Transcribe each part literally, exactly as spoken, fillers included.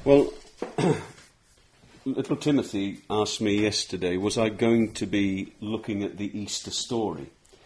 Well, little Timothy asked me yesterday, was I going to be looking at the Easter story?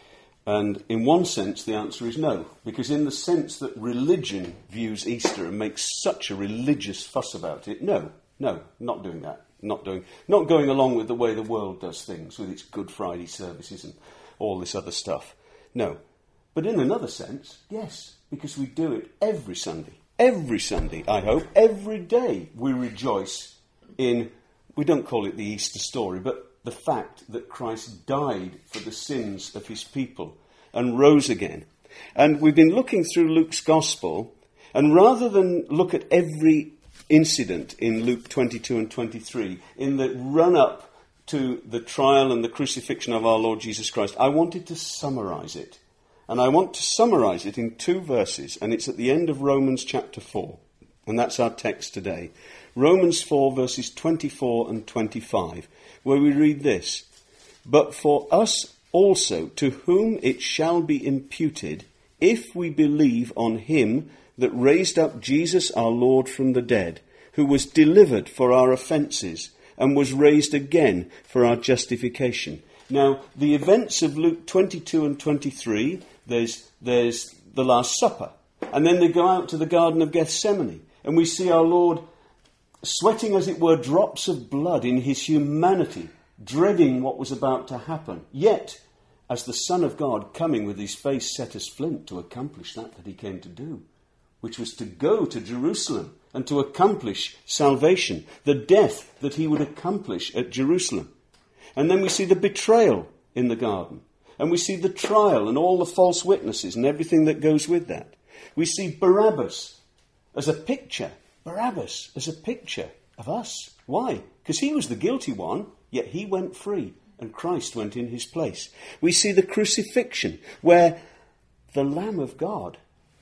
And in one sense, the answer is no, because in the sense that religion views Easter and makes such a religious fuss about it, no, no, not doing that. Not doing, not going along with the way the world does things, with its Good Friday services and all this other stuff. No. But in another sense, yes, because we do it every Sunday. Every Sunday, I hope, every day we rejoice in, we don't call it the Easter story, but the fact that Christ died for the sins of his people and rose again. And we've been looking through Luke's Gospel, and rather than look at every incident in Luke twenty-two and twenty-three, in the run-up to the trial and the crucifixion of our Lord Jesus Christ, I wanted to summarize it. And I want to summarize it in two verses, and it's at the end of Romans chapter four. And that's our text today. Romans four, verses twenty-four and twenty-five, where we read this: "But for us also, to whom it shall be imputed, if we believe on him that raised up Jesus our Lord from the dead, who was delivered for our offences, and was raised again for our justification." Now, the events of Luke twenty-two and twenty-three, there's, there's the Last Supper. And then they go out to the Garden of Gethsemane. And we see our Lord sweating, as it were, drops of blood in his humanity, dreading what was about to happen. Yet, as the Son of God, coming with his face set as flint to accomplish that that he came to do, which was to go to Jerusalem and to accomplish salvation, the death that he would accomplish at Jerusalem. And then we see the betrayal in the garden. And we see the trial and all the false witnesses and everything that goes with that. We see Barabbas as a picture, Barabbas as a picture of us. Why? Because he was the guilty one, yet he went free and Christ went in his place. We see the crucifixion, where the Lamb of God,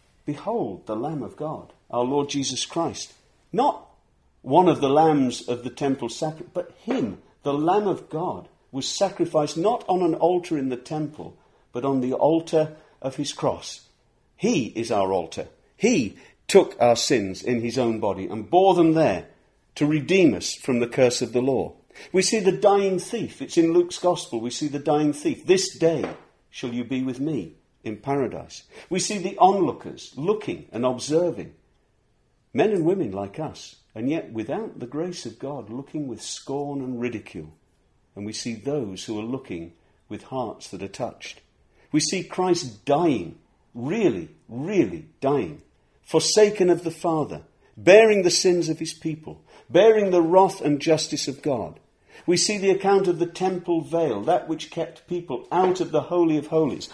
behold the Lamb of God, our Lord Jesus Christ, not one of the lambs of the temple sacrifice, but him, the Lamb of God, was sacrificed not on an altar in the temple, but on the altar of his cross. He is our altar. He took our sins in his own body and bore them there to redeem us from the curse of the law. We see the dying thief. It's in Luke's Gospel. We see the dying thief. "This day shall you be with me in paradise." We see the onlookers looking and observing. Men and women like us, and yet without the grace of God, looking with scorn and ridicule. And we see those who are looking with hearts that are touched. We see Christ dying, really, really dying, forsaken of the Father, bearing the sins of his people, bearing the wrath and justice of God. We see the account of the temple veil, that which kept people out of the Holy of Holies,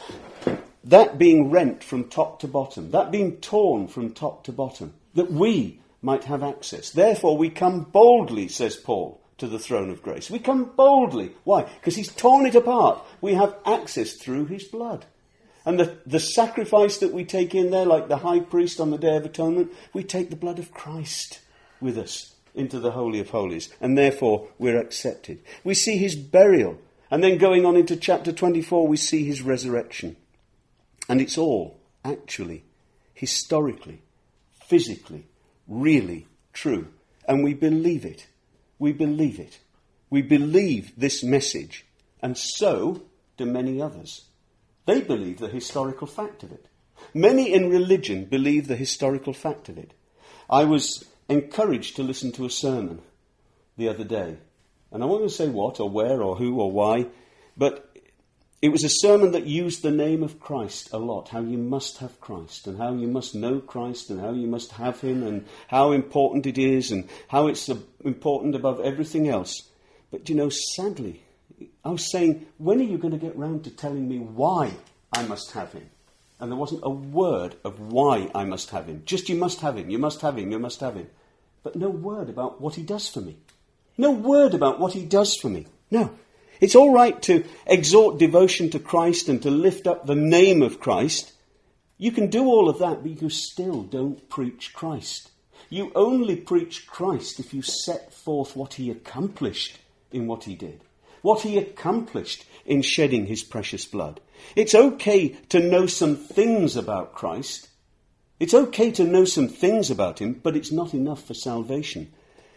that being rent from top to bottom, that being torn from top to bottom, that we might have access. Therefore we come boldly, says Paul, to the throne of grace. We come boldly. Why? Because he's torn it apart. We have access through his blood. And the, the sacrifice that we take in there, like the high priest on the Day of Atonement, we take the blood of Christ with us into the Holy of Holies. And therefore we're accepted. We see his burial. And then going on into chapter twenty-four, we see his resurrection. And it's all actually, historically, physically, really true. And we believe it. We believe it. We believe this message. And so do many others. They believe the historical fact of it. Many in religion believe the historical fact of it. I was encouraged to listen to a sermon the other day. And I won't say what or where or who or why, but it was a sermon that used the name of Christ a lot, how you must have Christ and how you must know Christ and how you must have him and how important it is and how it's important above everything else. But, you know, sadly, I was saying, when are you going to get round to telling me why I must have him? And there wasn't a word of why I must have him. Just you must have him, you must have him, you must have him. But no word about what he does for me. No word about what he does for me. No. It's all right to exhort devotion to Christ and to lift up the name of Christ. You can do all of that, but you still don't preach Christ. You only preach Christ if you set forth what he accomplished in what he did, what he accomplished in shedding his precious blood. It's okay to know some things about Christ, It's okay to know some things about him, but it's not enough for salvation.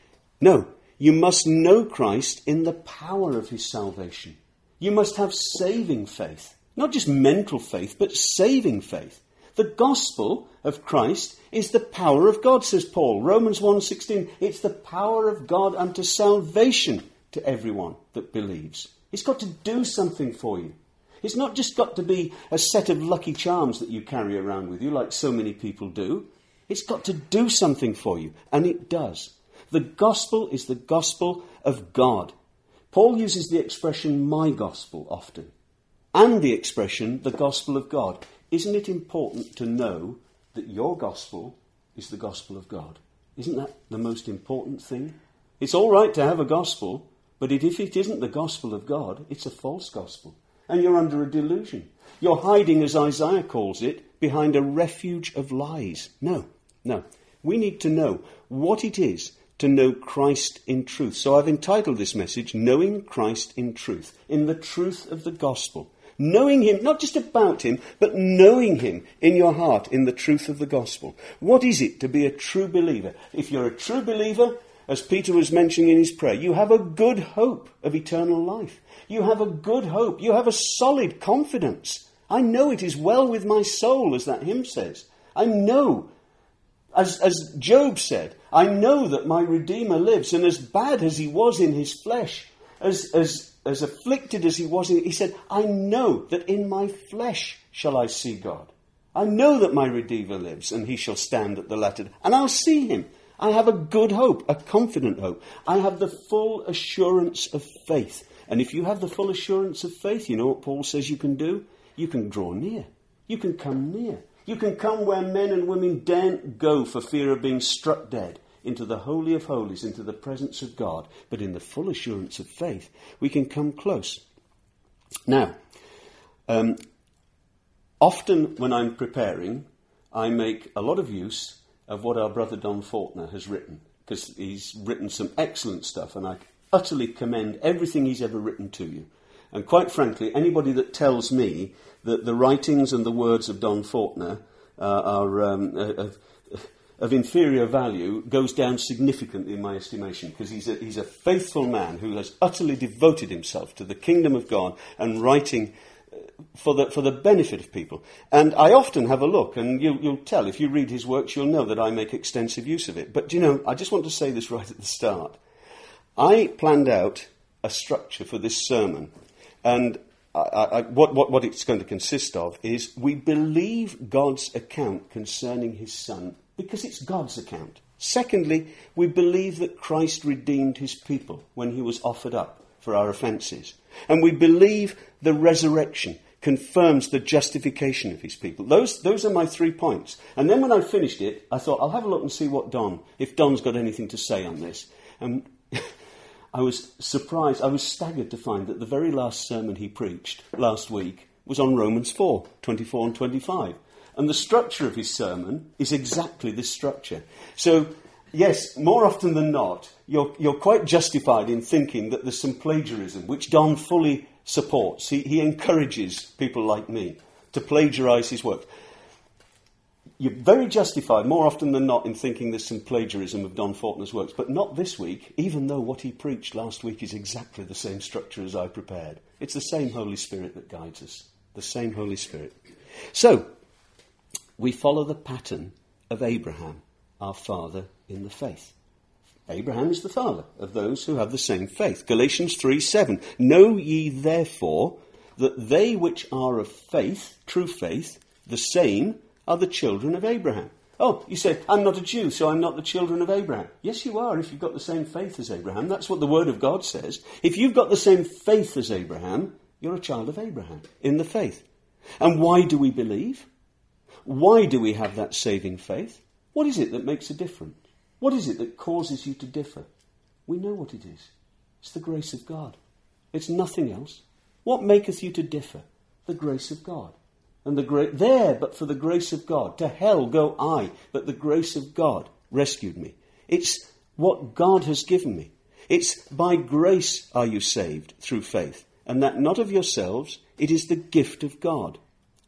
No, you must know Christ in the power of his salvation. You must have saving faith. Not just mental faith, but saving faith. The gospel of Christ is the power of God, says Paul. Romans one sixteen, it's the power of God unto salvation to everyone that believes. It's got to do something for you. It's not just got to be a set of lucky charms that you carry around with you, like so many people do. It's got to do something for you, and it does. The gospel is the gospel of God. Paul uses the expression, my gospel, often, and the expression, the gospel of God. Isn't it important to know that your gospel is the gospel of God? Isn't that the most important thing? It's all right to have a gospel, but if it isn't the gospel of God, it's a false gospel. And you're under a delusion. You're hiding, as Isaiah calls it, behind a refuge of lies. No, no. We need to know what it is to know Christ in truth. So I've entitled this message, Knowing Christ in Truth, in the truth of the gospel. Knowing him, not just about him, but knowing him in your heart, in the truth of the gospel. What is it to be a true believer? If you're a true believer, as Peter was mentioning in his prayer, you have a good hope of eternal life. You have a good hope. You have a solid confidence. I know it is well with my soul, as that hymn says. I know, as, as Job said, I know that my Redeemer lives, and as bad as he was in his flesh, as as As afflicted as he was, he said, I know that in my flesh shall I see God. I know that my Redeemer lives, and he shall stand at the latter, and I'll see him. I have a good hope, a confident hope. I have the full assurance of faith. And if you have the full assurance of faith, you know what Paul says you can do? You can draw near. You can come near. You can come where men and women daren't go for fear of being struck dead, into the Holy of Holies, into the presence of God. But in the full assurance of faith, we can come close. Now, um, often when I'm preparing, I make a lot of use of what our brother Don Fortner has written, because he's written some excellent stuff, and I utterly commend everything he's ever written to you. And quite frankly, anybody that tells me that the writings and the words of Don Fortner uh, are... Um, uh, uh, of inferior value goes down significantly in my estimation, because he's a, he's a faithful man who has utterly devoted himself to the kingdom of God and writing for the for the benefit of people. And I often have a look, and you, you'll tell, if you read his works, you'll know that I make extensive use of it. But, you know, I just want to say this right at the start. I planned out a structure for this sermon, and I, I, what, what, what it's going to consist of is we believe God's account concerning his Son, because it's God's account. Secondly, we believe that Christ redeemed his people when he was offered up for our offences. And we believe the resurrection confirms the justification of his people. Those, those are my three points. And then when I finished it, I thought, I'll have a look and see what Don, if Don's got anything to say on this. And I was surprised, I was staggered to find that the very last sermon he preached last week was on Romans four, twenty-four and twenty-five. And the structure of his sermon is exactly this structure. So, yes, more often than not, you're, you're quite justified in thinking that there's some plagiarism, which Don fully supports. He, he encourages people like me to plagiarise his work. You're very justified, more often than not, in thinking there's some plagiarism of Don Fortner's works, but not this week, even though what he preached last week is exactly the same structure as I prepared. It's the same Holy Spirit that guides us. The same Holy Spirit. So, we follow the pattern of Abraham, our father in the faith. Abraham is the father of those who have the same faith. Galatians three seven. Know ye therefore that they which are of faith, true faith, the same are the children of Abraham. Oh, you say, I'm not a Jew, so I'm not the children of Abraham. Yes, you are, if you've got the same faith as Abraham. That's what the Word of God says. If you've got the same faith as Abraham, you're a child of Abraham in the faith. And why do we believe? Why do we have that saving faith? What is it that makes a difference? What is it that causes you to differ? We know what it is. It's the grace of God. It's nothing else. What maketh you to differ? The grace of God. And the gra- there, but for the grace of God. To hell go I, but the grace of God rescued me. It's what God has given me. It's by grace are you saved through faith, and that not of yourselves, it is the gift of God.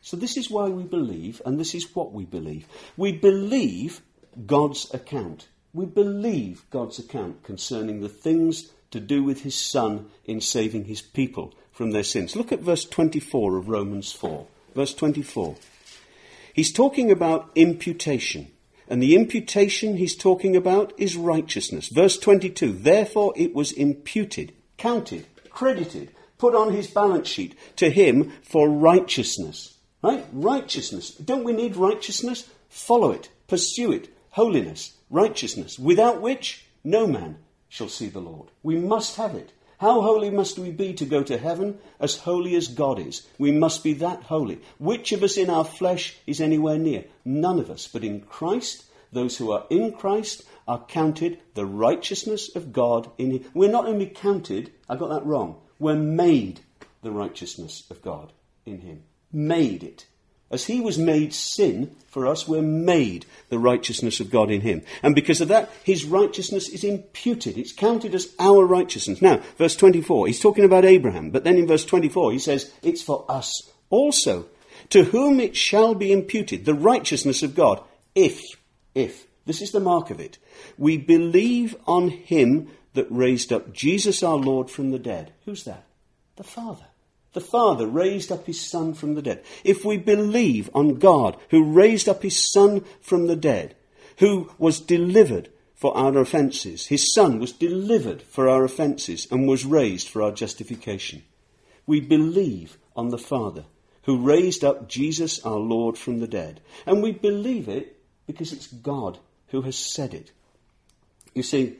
So this is why we believe, and this is what we believe. We believe God's account. We believe God's account concerning the things to do with his Son in saving his people from their sins. Look at verse twenty-four of Romans four. Verse twenty-four. He's talking about imputation. And the imputation he's talking about is righteousness. Verse twenty-two. Therefore it was imputed, counted, credited, put on his balance sheet to him for righteousness. Right? Righteousness. Don't we need righteousness? Follow it. Pursue it. Holiness. Righteousness. Without which no man shall see the Lord. We must have it. How holy must we be to go to heaven? As holy as God is. We must be that holy. Which of us in our flesh is anywhere near? None of us. But in Christ, those who are in Christ are counted the righteousness of God in him. We're not only counted, I got that wrong, we're made the righteousness of God in him. Made it. As he was made sin for us, we're made the righteousness of God in him. And because of that, his righteousness is imputed. It's counted as our righteousness. Now, verse twenty-four, he's talking about Abraham. But then in verse twenty-four, he says, it's for us also, to whom it shall be imputed, the righteousness of God, if, if, this is the mark of it, we believe on him that raised up Jesus our Lord from the dead. Who's that? The Father. The Father raised up his Son from the dead. If we believe on God, who raised up his Son from the dead, who was delivered for our offences, his Son was delivered for our offences and was raised for our justification. We believe on the Father, who raised up Jesus our Lord from the dead. And we believe it because it's God who has said it. You see,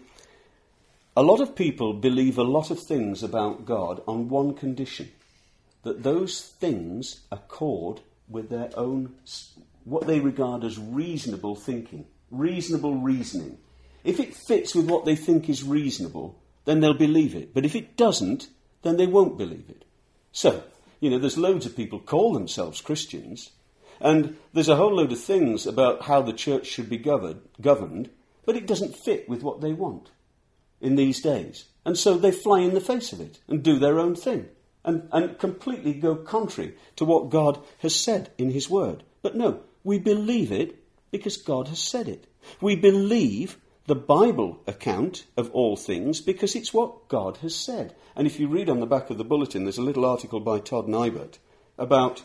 a lot of people believe a lot of things about God on one condition. That those things accord with their own, what they regard as reasonable thinking, reasonable reasoning. If it fits with what they think is reasonable, then they'll believe it. But if it doesn't, then they won't believe it. So, you know, there's loads of people call themselves Christians, and there's a whole load of things about how the church should be governed, governed, but it doesn't fit with what they want in these days. And so they fly in the face of it and do their own thing. And, and completely go contrary to what God has said in his word. But no, we believe it because God has said it. We believe the Bible account of all things because it's what God has said. And if you read on the back of the bulletin, there's a little article by Todd Nybert about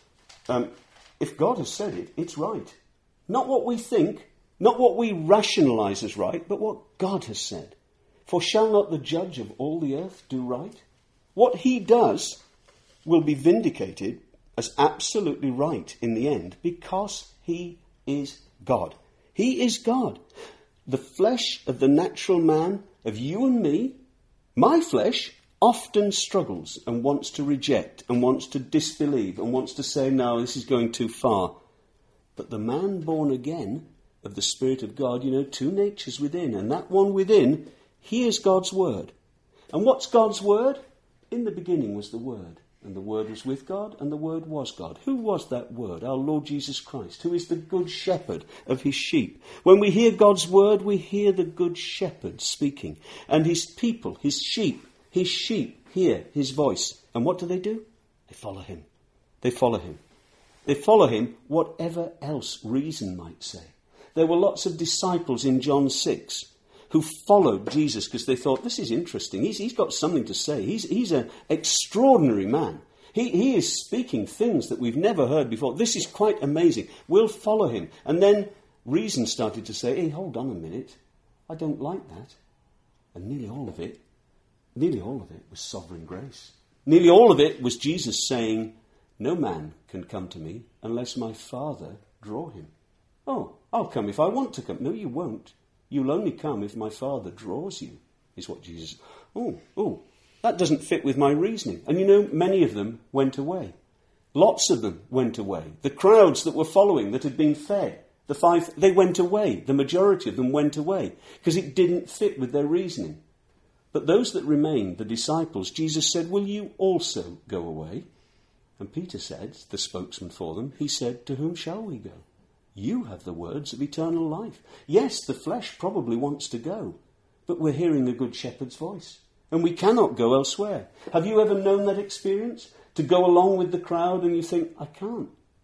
um, if God has said it, it's right. Not what we think, not what we rationalise as right, but what God has said. For shall not the judge of all the earth do right? What he does will be vindicated as absolutely right in the end because he is God. He is God. The flesh of the natural man, of you and me, my flesh, often struggles and wants to reject and wants to disbelieve and wants to say, no, this is going too far. But the man born again of the Spirit of God, you know, two natures within, and that one within, hears God's word. And what's God's word? In the beginning was the Word, and the Word was with God, and the Word was God. Who was that Word? Our Lord Jesus Christ, who is the good shepherd of his sheep. When we hear God's word, we hear the good shepherd speaking. And his people, his sheep, his sheep hear his voice. And what do they do? They follow him. They follow him. They follow him, whatever else reason might say. There were lots of disciples in John six who followed Jesus because they thought, this is interesting. He's, he's got something to say. He's, he's an extraordinary man. He, he is speaking things that we've never heard before. This is quite amazing. We'll follow him. And then reason started to say, hey, hold on a minute. I don't like that. And nearly all of it, nearly all of it was sovereign grace. Nearly all of it was Jesus saying, no man can come to me unless my Father draw him. Oh, I'll come if I want to come. No, you won't. You'll only come if my Father draws you, is what Jesus... Oh, oh, that doesn't fit with my reasoning. And you know, many of them went away. Lots of them went away. The crowds that were following, that had been fed, the five, they went away. The majority of them went away because it didn't fit with their reasoning. But those that remained, the disciples, Jesus said, will you also go away? And Peter said, the spokesman for them, he said, to whom shall we go? You have the words of eternal life. Yes, the flesh probably wants to go, but we're hearing the Good Shepherd's voice, and we cannot go elsewhere. Have you ever known that experience? To go along with the crowd and you think, I can't.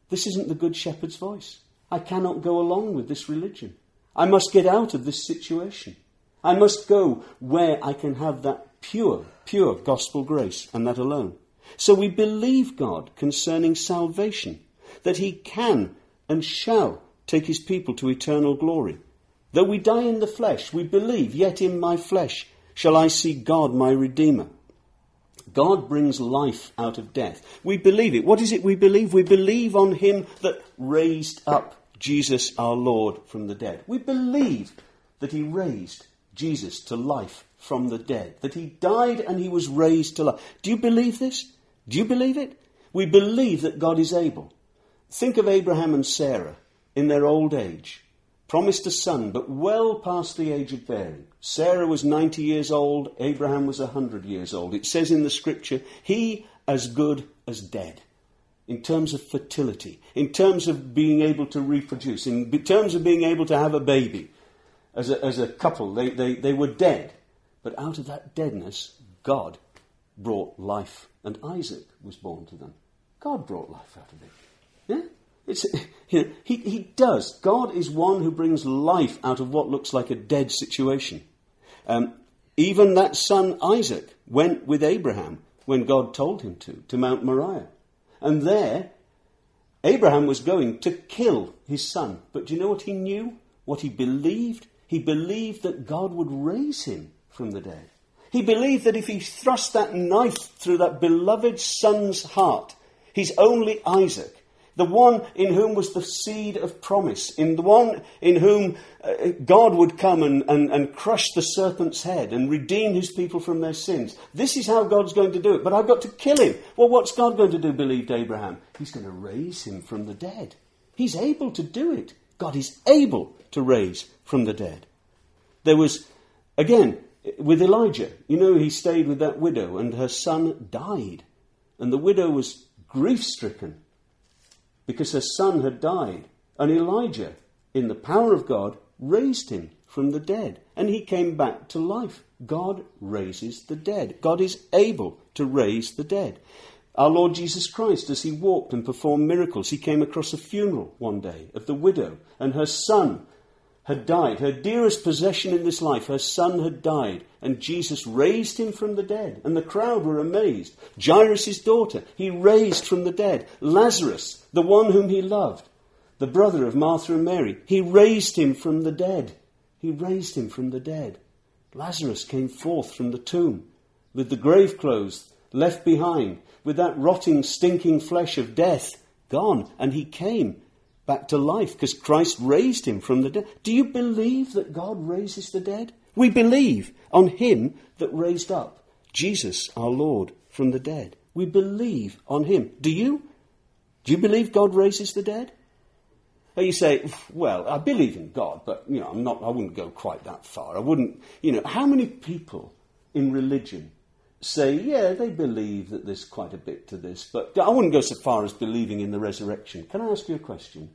This isn't the Good Shepherd's voice. I cannot go along with this religion. I must get out of this situation. I must go where I can have that pure, pure gospel grace, and that alone. So we believe God concerning salvation, that he can and shall take his people to eternal glory. Though we die in the flesh, we believe, yet in my flesh shall I see God my Redeemer. God brings life out of death. We believe it. What is it we believe? We believe on him that raised up Jesus our Lord from the dead. We believe that he raised Jesus to life from the dead, that he died and he was raised to life. Do you believe this? Do you believe it? We believe that God is able. Think of Abraham and Sarah in their old age. Promised a son, but well past the age of bearing. Sarah was ninety years old, Abraham was one hundred years old. It says in the scripture, he as good as dead. In terms of fertility, in terms of being able to reproduce, in terms of being able to have a baby. As a, as a couple, they, they, they were dead. But out of that deadness, God brought life. And Isaac was born to them. God brought life out of it. Yeah? It's, you know, he, he does. God is one who brings life out of what looks like a dead situation. Um, even that son Isaac went with Abraham when God told him to, to Mount Moriah. And there, Abraham was going to kill his son. But do you know what he knew? What he believed? He believed that God would raise him from the dead. He believed that if he thrust that knife through that beloved son's heart, his only Isaac, the one in whom was the seed of promise, in the one in whom uh, God would come and, and, and crush the serpent's head and redeem his people from their sins. This is how God's going to do it, but I've got to kill him. Well, what's God going to do, believed Abraham? He's going to raise him from the dead. He's able to do it. God is able to raise from the dead. There was, again, with Elijah, you know, he stayed with that widow and her son died. And the widow was grief-stricken because her son had died. And Elijah, in the power of God, raised him from the dead. And he came back to life. God raises the dead. God is able to raise the dead. Our Lord Jesus Christ, as he walked and performed miracles, he came across a funeral one day of the widow. And her son had died. Her dearest possession in this life, her son had died. And Jesus raised him from the dead. And the crowd were amazed. Jairus' daughter, he raised from the dead. Lazarus, the one whom he loved, the brother of Martha and Mary, he raised him from the dead. He raised him from the dead. Lazarus came forth from the tomb with the grave clothes left behind, with that rotting, stinking flesh of death gone. And he came back to life because Christ raised him from the dead. Do you believe that God raises the dead? We believe on him that raised up Jesus, our Lord, from the dead. We believe on him. Do you? Do you believe God raises the dead? Or you say, well, I believe in God, but you know, I'm not. I wouldn't go quite that far. I wouldn't. You know, how many people in religion say, yeah, they believe that there's quite a bit to this, but I wouldn't go so far as believing in the resurrection. Can I ask you a question?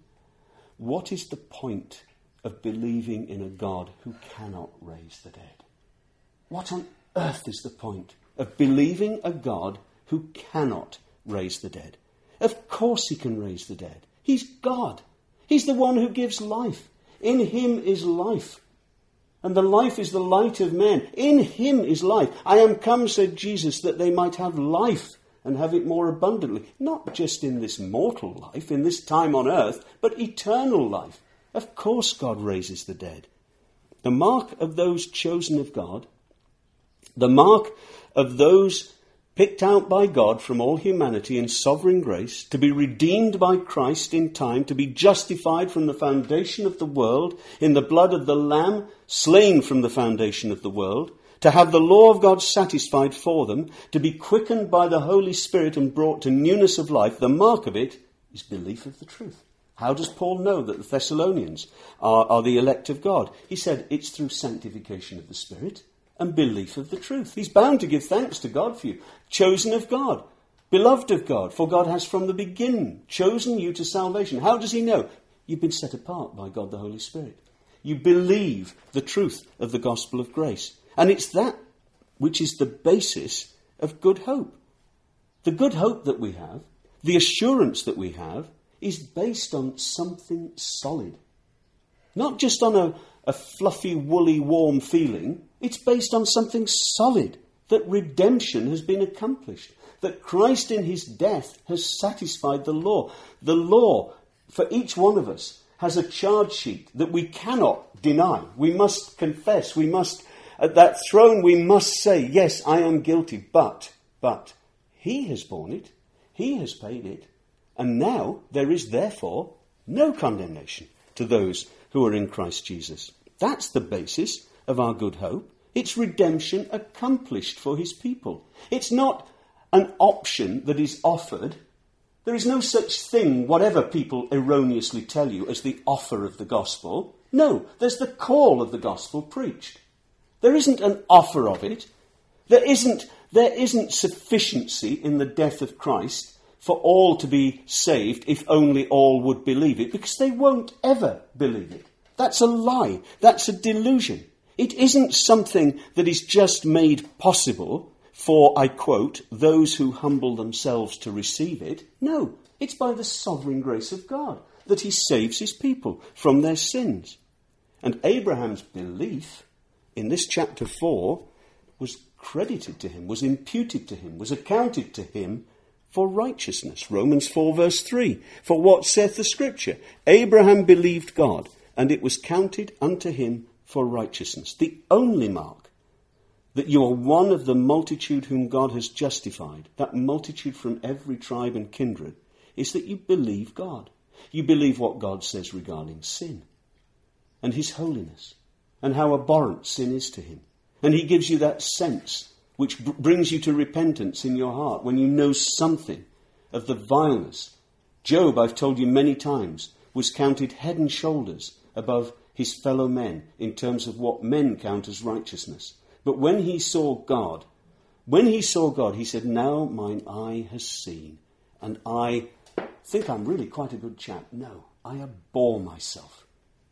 What is the point of believing in a God who cannot raise the dead? What on earth is the point of believing a God who cannot raise the dead? Of course he can raise the dead. He's God. He's the one who gives life. In him is life. And the life is the light of men. In him is life. I am come, said Jesus, that they might have life and have it more abundantly. Not just in this mortal life, in this time on earth, but eternal life. Of course God raises the dead. The mark of those chosen of God, the mark of those picked out by God from all humanity in sovereign grace, to be redeemed by Christ in time, to be justified from the foundation of the world, in the blood of the Lamb, slain from the foundation of the world, to have the law of God satisfied for them, to be quickened by the Holy Spirit and brought to newness of life. The mark of it is belief of the truth. How does Paul know that the Thessalonians are, are the elect of God? He said it's through sanctification of the Spirit and belief of the truth. He's bound to give thanks to God for you. Chosen of God, beloved of God, for God has from the beginning chosen you to salvation. How does he know? You've been set apart by God the Holy Spirit. You believe the truth of the gospel of grace. And it's that which is the basis of good hope. The good hope that we have, the assurance that we have, is based on something solid. Not just on a, a fluffy, woolly, warm feeling. It's based on something solid, that redemption has been accomplished, that Christ in his death has satisfied the law. The law, for each one of us, has a charge sheet that we cannot deny. We must confess. We must, at that throne, we must say, yes, I am guilty, but, but, he has borne it. He has paid it. And now there is therefore no condemnation to those who are in Christ Jesus. That's the basis of our good hope. It's redemption accomplished for his people. It's not an option that is offered. There is no such thing, whatever people erroneously tell you, as the offer of the gospel. No, there's the call of the gospel preached. There isn't an offer of it. There isn't, there isn't sufficiency in the death of Christ for all to be saved if only all would believe it, because they won't ever believe it. That's a lie. That's a delusion. It isn't something that is just made possible for, I quote, those who humble themselves to receive it. No, it's by the sovereign grace of God that he saves his people from their sins. And Abraham's belief in this chapter four was credited to him, was imputed to him, was accounted to him for righteousness. Romans four verse three. For what saith the scripture? Abraham believed God, and it was counted unto him for righteousness. The only mark that you are one of the multitude whom God has justified, that multitude from every tribe and kindred, is that you believe God. You believe what God says regarding sin and his holiness and how abhorrent sin is to him. And he gives you that sense which b- brings you to repentance in your heart when you know something of the vileness. Job, I've told you many times, was counted head and shoulders above his fellow men in terms of what men count as righteousness. But when he saw God, when he saw God, he said, now mine eye has seen, and I think I'm really quite a good chap. No, I abhor myself.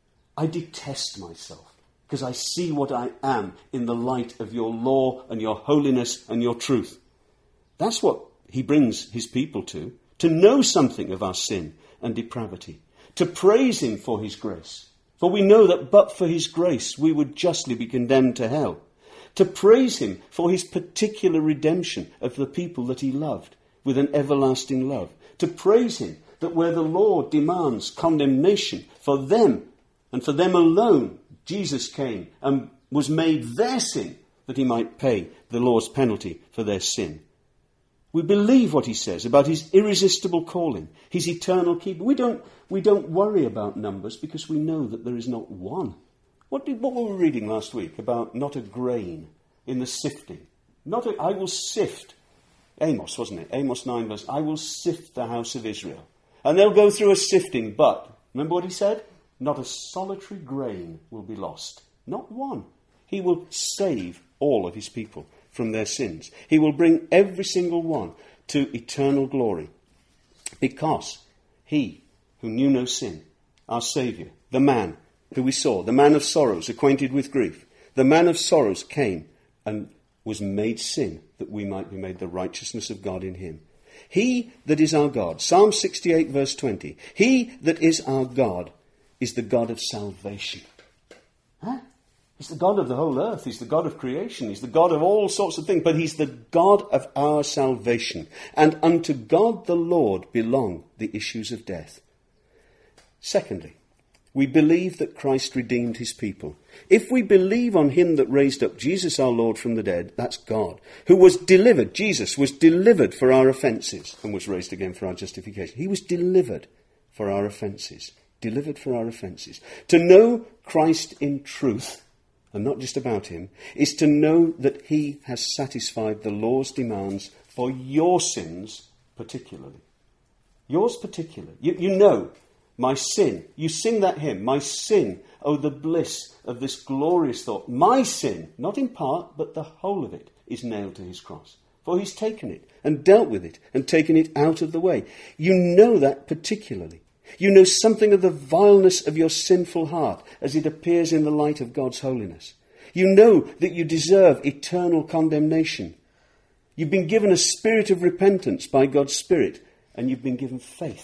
I detest myself, because I see what I am in the light of your law and your holiness and your truth. That's what he brings his people to, to know something of our sin and depravity, to praise him for his grace. For we know that but for his grace we would justly be condemned to hell. To praise him for his particular redemption of the people that he loved with an everlasting love. To praise him that where the law demands condemnation for them and for them alone, Jesus came and was made their sin that he might pay the law's penalty for their sin. We believe what he says about his irresistible calling, his eternal keeping. We don't, we don't worry about numbers because we know that there is not one. What, did, what were we reading last week about not a grain in the sifting? Not a, I will sift. Amos, wasn't it? Amos nine verse, I will sift the house of Israel. And they'll go through a sifting, but, remember what he said? Not a solitary grain will be lost. Not one. He will save all of his people from their sins. He will bring every single one to eternal glory. Because he, who knew no sin, our Saviour, the man who we saw, the man of sorrows, acquainted with grief, the man of sorrows came and was made sin, that we might be made the righteousness of God in him. He that is our God, Psalm sixty-eight verse twenty, he that is our God is the God of salvation. Huh? He's the God of the whole earth. He's the God of creation. He's the God of all sorts of things. But he's the God of our salvation. And unto God the Lord belong the issues of death. Secondly, we believe that Christ redeemed his people. If we believe on him that raised up Jesus our Lord from the dead, that's God, who was delivered, Jesus was delivered for our offences and was raised again for our justification. He was delivered for our offences. Delivered for our offences. To know Christ in truth, and not just about him, is to know that he has satisfied the law's demands for your sins particularly. Yours particularly. You, you know, my sin. You sing that hymn, my sin. Oh, the bliss of this glorious thought. My sin, not in part, but the whole of it, is nailed to his cross. For he's taken it and dealt with it and taken it out of the way. You know that particularly. You know something of the vileness of your sinful heart as it appears in the light of God's holiness. You know that you deserve eternal condemnation. You've been given a spirit of repentance by God's Spirit, and you've been given faith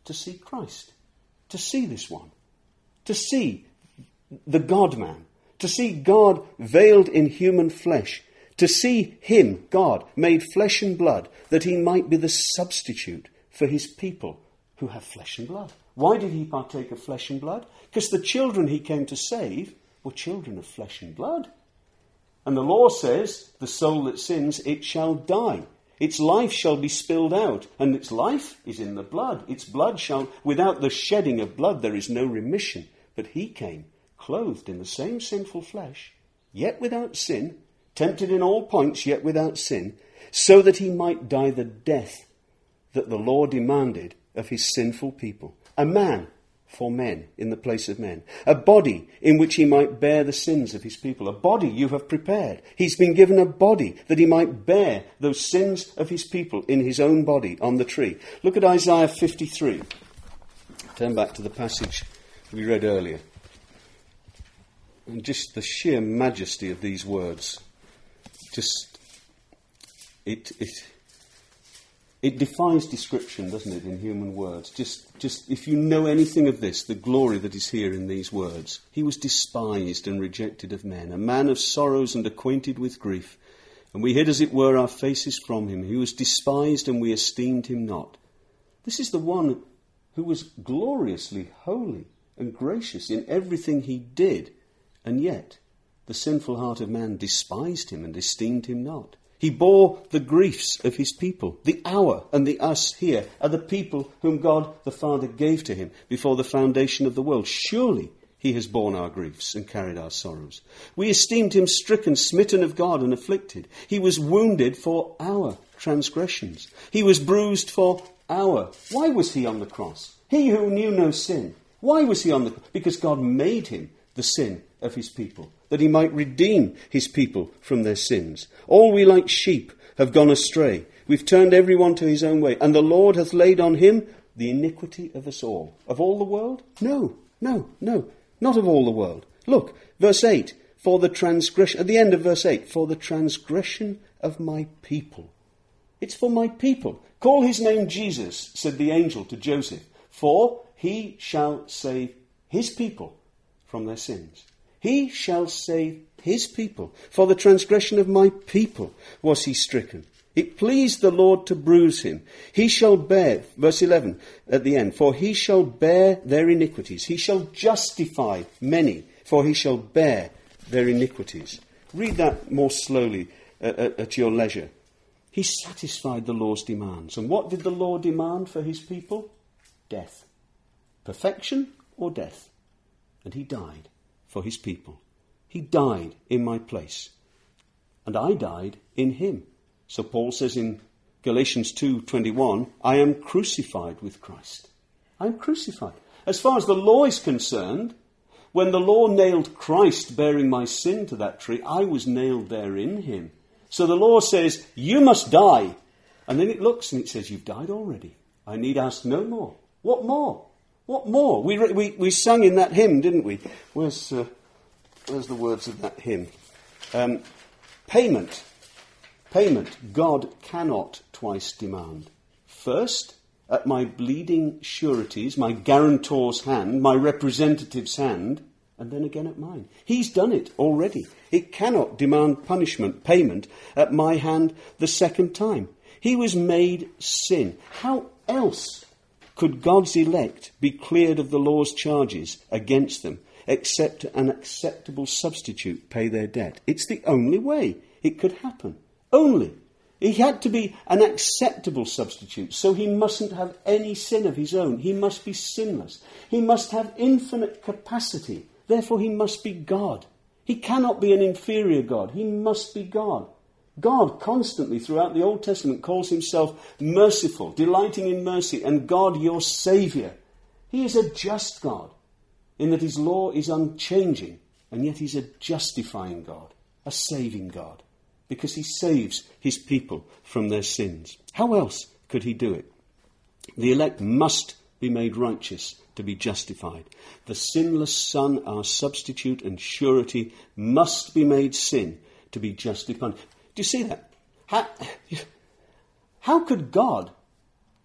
to see Christ, to see this one, to see the God-man, to see God veiled in human flesh, to see him, God, made flesh and blood, that he might be the substitute for his people who have flesh and blood. Why did he partake of flesh and blood? Because the children he came to save were children of flesh and blood. And the law says, the soul that sins, it shall die. Its life shall be spilled out, and its life is in the blood. Its blood shall, without the shedding of blood, there is no remission. But he came, clothed in the same sinful flesh, yet without sin, tempted in all points, yet without sin, so that he might die the death that the law demanded of his sinful people. A man for men in the place of men. A body in which he might bear the sins of his people. A body you have prepared. He's been given a body that he might bear those sins of his people in his own body on the tree. Look at Isaiah fifty-three. Turn back to the passage we read earlier. And just the sheer majesty of these words. Just, it, it, it defies description, doesn't it, in human words? Just, just, if you know anything of this, the glory that is here in these words. He was despised and rejected of men, a man of sorrows and acquainted with grief. And we hid, as it were, our faces from him. He was despised and we esteemed him not. This is the one who was gloriously holy and gracious in everything he did. And yet, the sinful heart of man despised him and esteemed him not. He bore the griefs of his people. The our and the us here are the people whom God the Father gave to him before the foundation of the world. Surely he has borne our griefs and carried our sorrows. We esteemed him stricken, smitten of God, and afflicted. He was wounded for our transgressions. He was bruised for our. Why was he on the cross? He who knew no sin. Why was he on the cross? Because God made him the sin of his people, that he might redeem his people from their sins. All we like sheep have gone astray. We've turned everyone to his own way, and the Lord hath laid on him the iniquity of us all. Of all the world? No, no, no, not of all the world. Look, verse eight, for the transgression, at the end of verse eight, for the transgression of my people. It's for my people. Call his name Jesus, said the angel to Joseph, for he shall save his people from their sins. He shall save his people. For the transgression of my people was he stricken. It pleased the Lord to bruise him. He shall bear, verse eleven at the end, for he shall bear their iniquities. He shall justify many, for he shall bear their iniquities. Read that more slowly at, at, at your leisure. He satisfied the law's demands. And what did the law demand for his people? Death. Perfection or death? And he died for his people. He died in my place. And I died in him. So Paul says in Galatians two twenty-one, I am crucified with Christ. I am crucified. As far as the law is concerned, when the law nailed Christ bearing my sin to that tree, I was nailed there in him. So the law says, you must die. And then it looks and it says, you've died already. I need ask no more. What more? What more? We we we sang in that hymn, didn't we? Where's uh, where's the words of that hymn? Um, payment, payment. God cannot twice demand. First, at my bleeding sureties, my guarantor's hand, my representative's hand, and then again at mine. He's done it already. It cannot demand punishment, payment at my hand the second time. He was made sin. How else could God's elect be cleared of the law's charges against them, except an acceptable substitute pay their debt? It's the only way it could happen. Only. He had to be an acceptable substitute, so he mustn't have any sin of his own. He must be sinless. He must have infinite capacity. Therefore, he must be God. He cannot be an inferior God. He must be God. God constantly throughout the Old Testament calls himself merciful, delighting in mercy, and God your Saviour. He is a just God, in that his law is unchanging, and yet he's a justifying God, a saving God, because he saves his people from their sins. How else could he do it? The elect must be made righteous to be justified. The sinless Son, our substitute and surety, must be made sin to be justly punished. Do you see that? How, how could God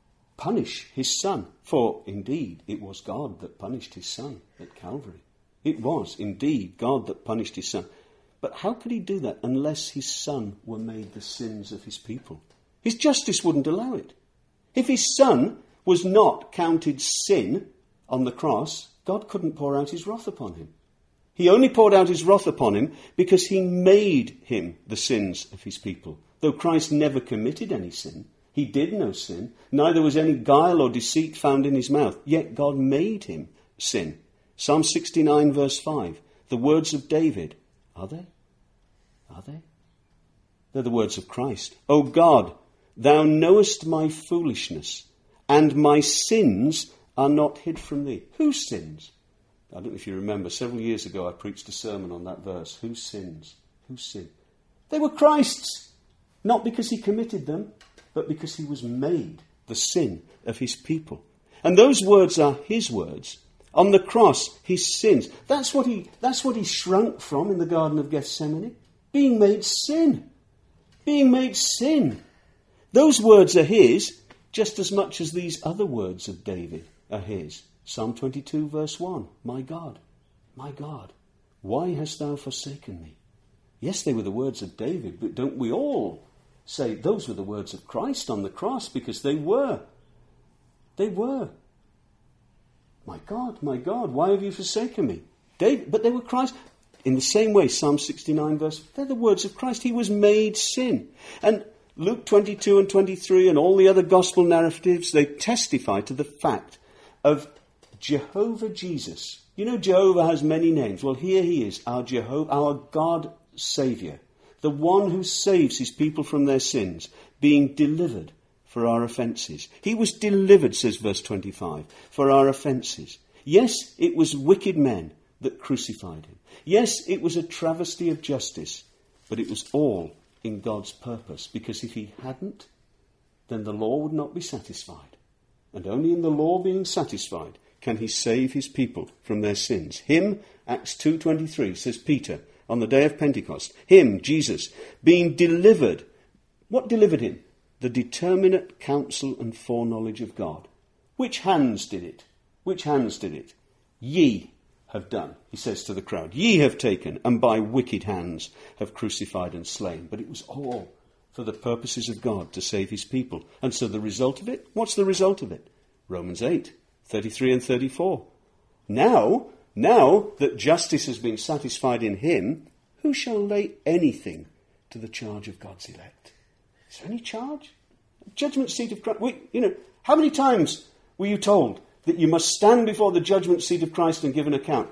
punish his son. For indeed it was God that punished his son at Calvary. It was indeed God that punished his son. But how could he do that unless his son were made the sins of his people? His justice wouldn't allow it. If his son was not counted sin on the cross, God couldn't pour out his wrath upon him. He only poured out his wrath upon him because he made him the sins of his people. Though Christ never committed any sin, he did no sin, neither was any guile or deceit found in his mouth, yet God made him sin. Psalm sixty-nine verse five, the words of David, are they? Are they? They're the words of Christ. O God, thou knowest my foolishness, and my sins are not hid from thee. Whose sins? I don't know if you remember, several years ago I preached a sermon on that verse. Whose sins? Whose sin? They were Christ's. Not because he committed them, but because he was made the sin of his people. And those words are his words. On the cross, his sins. That's what he, that's what he shrunk from in the Garden of Gethsemane. Being made sin. Being made sin. Those words are his just as much as these other words of David are his. Psalm twenty-two verse one. My God, my God, why hast thou forsaken me? Yes, they were the words of David, but don't we all say those were the words of Christ on the cross? Because they were. They were. My God, my God, why have you forsaken me? David, but they were Christ. In the same way, Psalm sixty-nine verse, they're the words of Christ. He was made sin. And Luke twenty-two and twenty-three and all the other gospel narratives, they testify to the fact of Jehovah Jesus. You know, Jehovah has many names. Well, here he is, our Jehovah, our God Saviour, the one who saves his people from their sins, being delivered for our offences. He was delivered, says verse twenty-five, for our offences. Yes, it was wicked men that crucified him. Yes, it was a travesty of justice, but it was all in God's purpose, because if he hadn't, then the law would not be satisfied. And only in the law being satisfied can he save his people from their sins. Him, Acts two twenty-three, says Peter, on the day of Pentecost, him, Jesus, being delivered. What delivered him? The determinate counsel and foreknowledge of God. Which hands did it? Which hands did it? Ye have done, he says to the crowd. Ye have taken, and by wicked hands have crucified and slain. But it was all for the purposes of God to save his people. And so the result of it, what's the result of it? Romans eight, thirty-three and thirty-four. Now, now that justice has been satisfied in him, who shall lay anything to the charge of God's elect? Is there any charge? Judgment seat of Christ. We, you know, how many times were you told that you must stand before the judgment seat of Christ and give an account?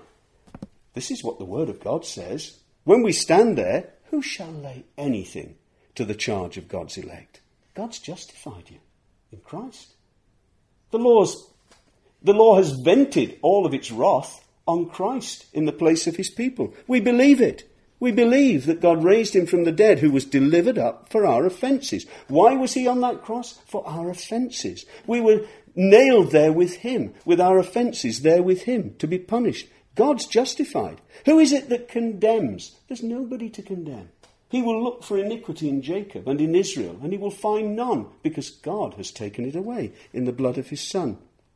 This is what the Word of God says. When we stand there, who shall lay anything to the charge of God's elect? God's justified you in Christ. The law's, the law has vented all of its wrath on Christ in the place of his people. We believe it. We believe that God raised him from the dead, who was delivered up for our offences. Why was he on that cross? For our offences. We were nailed there with him, with our offences there with him, to be punished. God's justified. Who is it that condemns? There's nobody to condemn. He will look for iniquity in Jacob and in Israel, and he will find none, because God has taken it away in the blood of his Son.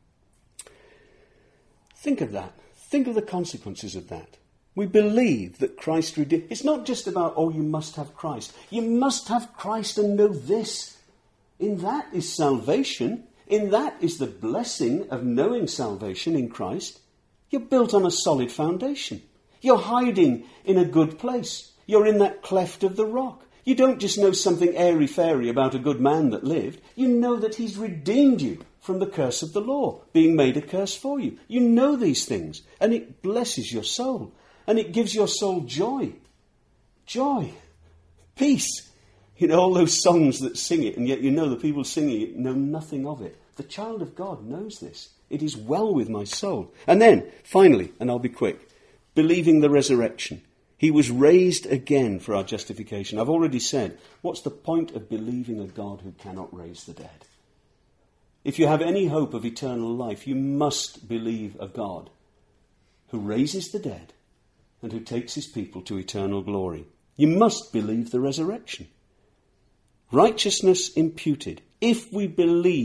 Think of that. Think of the consequences of that. We believe that Christ redeemed. It's not just about, oh, you must have Christ. You must have Christ and know this. In that is salvation. In that is the blessing of knowing salvation in Christ. You're built on a solid foundation. You're hiding in a good place. You're in that cleft of the rock. You don't just know something airy-fairy about a good man that lived. You know that he's redeemed you from the curse of the law, being made a curse for you. You know these things, and it blesses your soul. And it gives your soul joy. Joy. Peace. You know, all those songs that sing it, and yet you know the people singing it know nothing of it. The child of God knows this. It is well with my soul. And then, finally, and I'll be quick, believing the resurrection. He was raised again for our justification. I've already said, what's the point of believing a God who cannot raise the dead? If you have any hope of eternal life, you must believe a God who raises the dead and who takes his people to eternal glory. You must believe the resurrection. Righteousness imputed. If we believe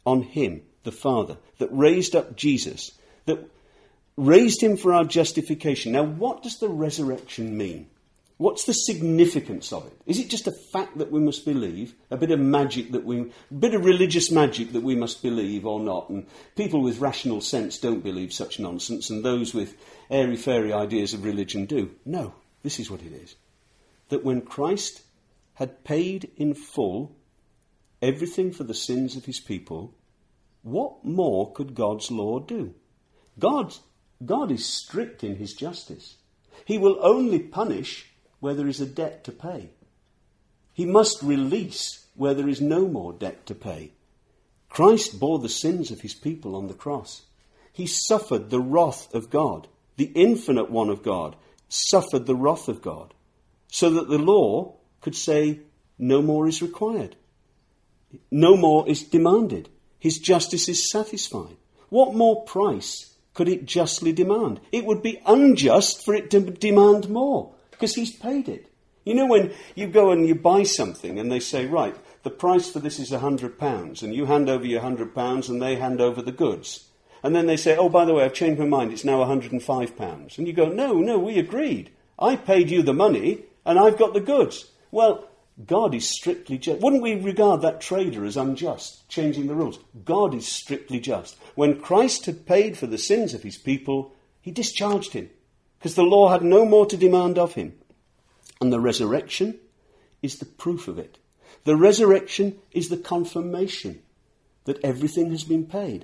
on him, the Father, that raised up Jesus, that raised him for our justification. Now, what does the resurrection mean? What's the significance of it? Is it just a fact that we must believe? A bit of magic that we, a bit of religious magic that we must believe or not? And people with rational sense don't believe such nonsense, and those with airy-fairy ideas of religion do. No, this is what it is. That when Christ had paid in full everything for the sins of his people, what more could God's law do? God, God is strict in his justice. He will only punish where there is a debt to pay. He must release where there is no more debt to pay. Christ bore the sins of his people on the cross. He suffered the wrath of God. The infinite one of God suffered the wrath of God, so that the law could say no more is required. No more is demanded. His justice is satisfied. What more price could it justly demand? It would be unjust for it to demand more, because he's paid it. You know, when you go and you buy something and they say, right, the price for this is one hundred pounds, and you hand over your one hundred pounds and they hand over the goods. And then they say, oh, by the way, I've changed my mind, it's now one hundred and five pounds. And you go, no, no, we agreed. I paid you the money and I've got the goods. Well, God is strictly just. Wouldn't we regard that trader as unjust, changing the rules? God is strictly just. When Christ had paid for the sins of his people, he discharged him, because the law had no more to demand of him. And the resurrection is the proof of it. The resurrection is the confirmation that everything has been paid.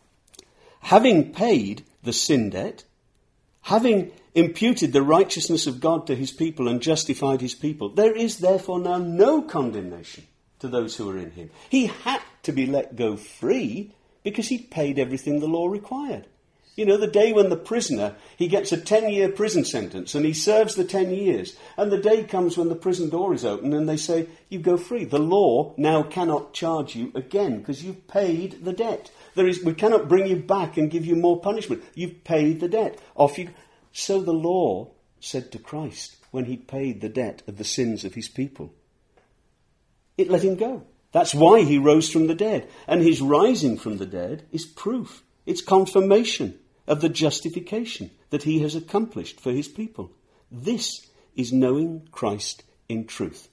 Having paid the sin debt, having imputed the righteousness of God to his people and justified his people, there is therefore now no condemnation to those who are in him. He had to be let go free because he'd paid everything the law required. You know, the day when the prisoner, he gets a ten-year prison sentence and he serves the ten years. And the day comes when the prison door is open and they say, you go free. The law now cannot charge you again because you've paid the debt. There is, we cannot bring you back and give you more punishment. You've paid the debt. Off you. So the law said to Christ when he paid the debt of the sins of his people, it let him go. That's why he rose from the dead. And his rising from the dead is proof. It's confirmation of the justification that he has accomplished for his people. This is knowing Christ in truth.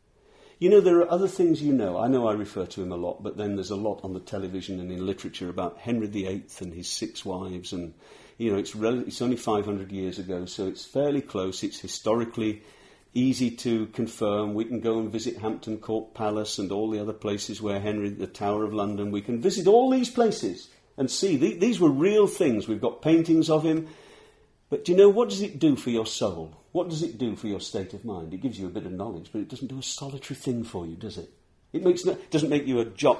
You know, there are other things you know. I know I refer to him a lot, but then there's a lot on the television and in literature about Henry the Eighth and his six wives. And, you know, it's, rel- it's only five hundred years ago, so it's fairly close. It's historically easy to confirm. We can go and visit Hampton Court Palace and all the other places where Henry, the Tower of London, we can visit all these places and see. Th- these were real things. We've got paintings of him. But do you know, what does it do for your soul? What does it do for your state of mind? It gives you a bit of knowledge, but it doesn't do a solitary thing for you, does it? It makes no, it doesn't make you a jot.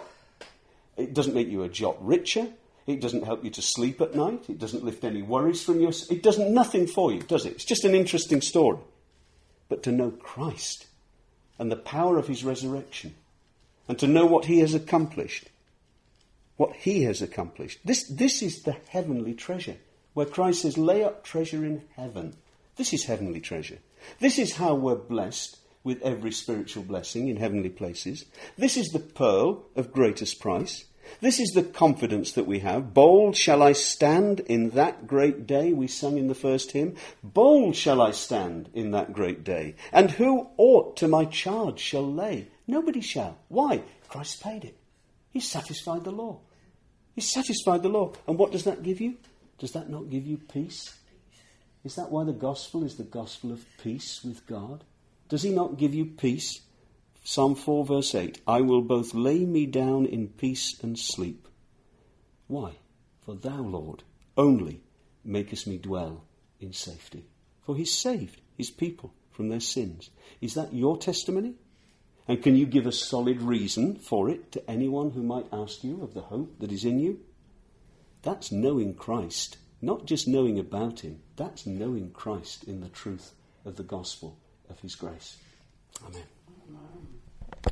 It doesn't make you a jot richer. It doesn't help you to sleep at night. It doesn't lift any worries from your. It does nothing for you, does it? It's just an interesting story. But to know Christ and the power of his resurrection, and to know what he has accomplished, what he has accomplished. This this is the heavenly treasure, where Christ says, "Lay up treasure in heaven." This is heavenly treasure. This is how we're blessed with every spiritual blessing in heavenly places. This is the pearl of greatest price. This is the confidence that we have. Bold shall I stand in that great day, we sung in the first hymn. Bold shall I stand in that great day. And who aught to my charge shall lay? Nobody shall. Why? Christ paid it. He's satisfied the law. He's satisfied the law. And what does that give you? Does that not give you peace? Is that why the gospel is the gospel of peace with God? Does he not give you peace? Psalm four verse eight, I will both lay me down in peace and sleep. Why? For thou, Lord, only makest me dwell in safety. For he's saved his people from their sins. Is that your testimony? And can you give a solid reason for it to anyone who might ask you of the hope that is in you? That's knowing Christ. Not just knowing about him, that's knowing Christ in the truth of the gospel of his grace. Amen. Amen.